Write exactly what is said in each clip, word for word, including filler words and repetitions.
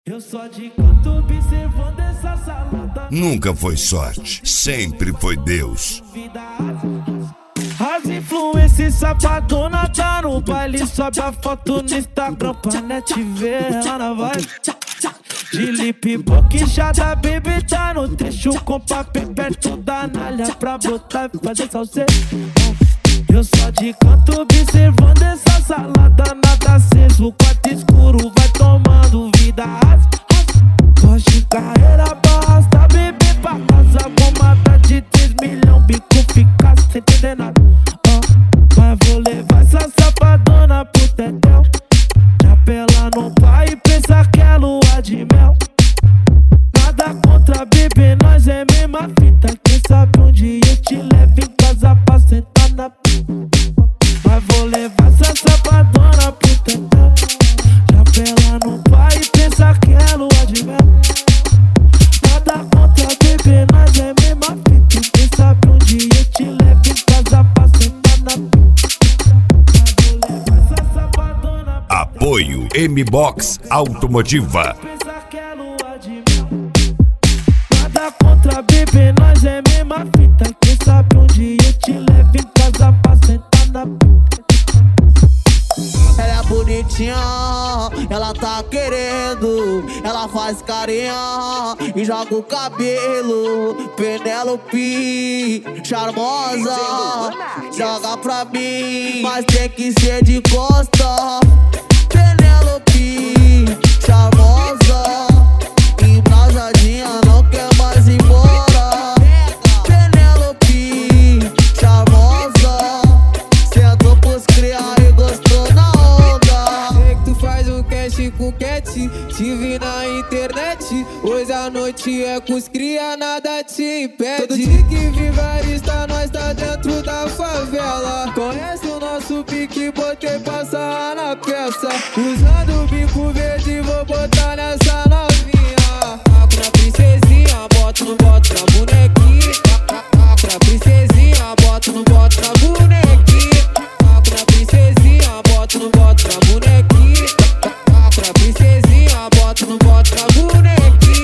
Eu só de canto observando essa salada. Nunca foi sorte, sempre foi Deus. As influências sapadona tá no baile, sobe a foto no Instagram pra net ver ela vai. De lip boquinchada, baby tá no trecho com papel perto da nalha pra botar e fazer salseiro. Eu só de canto observando essa salada, nada aceso, quarto escuro vai tomando vida. Hoje carreira basta, bebê pra casa, bomada de três milhões, bico fica sem entender nada. Oh, mas vou levar essa sapadona pro tetel. Chapela no pai e pensa que é lua de mel. Nada contra bebê, nós é mesma fita. Quem sabe um dia eu te levo em casa pra sentar na p***. Mas vou levar essa sapadona pro tetel. Chapela no pai e pensa que é lua de mel. Nada contra bebê, nós é mesma fita. Quem sabe um dia eu te levo em casa pra sentar na p***. Apoio M-Box Automotiva. Nada contra bebê, nós é mesma fita. Quem sabe um dia eu te levo em casa pra sentar na p***. Ela é bonitinha, ela tá querendo. Ela faz carinha e joga o cabelo. Penélope, charmosa, joga pra mim, mas tem que ser de costa. Penélope, charmosa, embrasadinha, não quer mais ir embora. Penélope, charmosa, sentou pros cria e gostou na onda. Sei que tu faz um cash com cat, te vi na internet. Hoje a noite é com os cria, nada te impede. Todo dia que vigarista, nós tá dentro da favela. Conhece o nosso pique, botei passar na peça. Usando o bico verde, vou botar nessa novinha. Taco na princesinha, boto no boto na bonequinha. Taco na princesinha, boto no boto na bonequinha. Taco na princesinha, boto no boto na bonequinha. Taco na princesinha, boto no boto na bonequinha.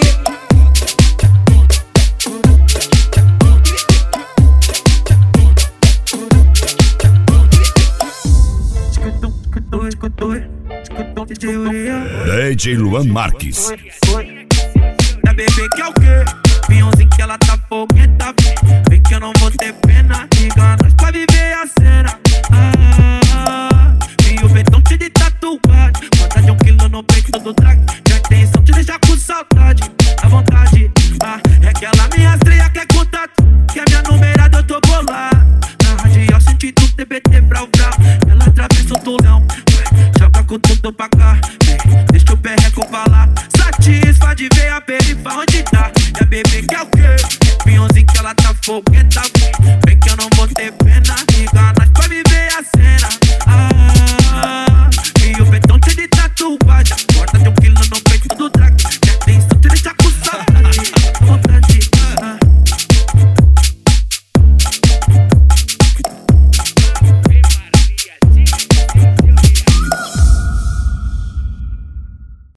D J Luan Marques. Da bebê que é o quê? Pinhãozinho que ela tá fogueta. Vê que eu não vou ter pena. Liga nós pra viver a cena. Ah, e o betão te de tatuagem. Bota de um quilo no peito do drag. Já intenção te deixar com saudade. À vontade, ah, é que ela me rastreia, quer contato. Que é minha numerada, eu tô bolado. Na radial senti tudo, T B T brau brau. Ela atravessa o tulão, joga com tudo pra cá. Deixa o perreco falar. Satisfa de ver a perifa onde tá. E a bebê que é o quê? Pinhãozinho que ela tá fogueta.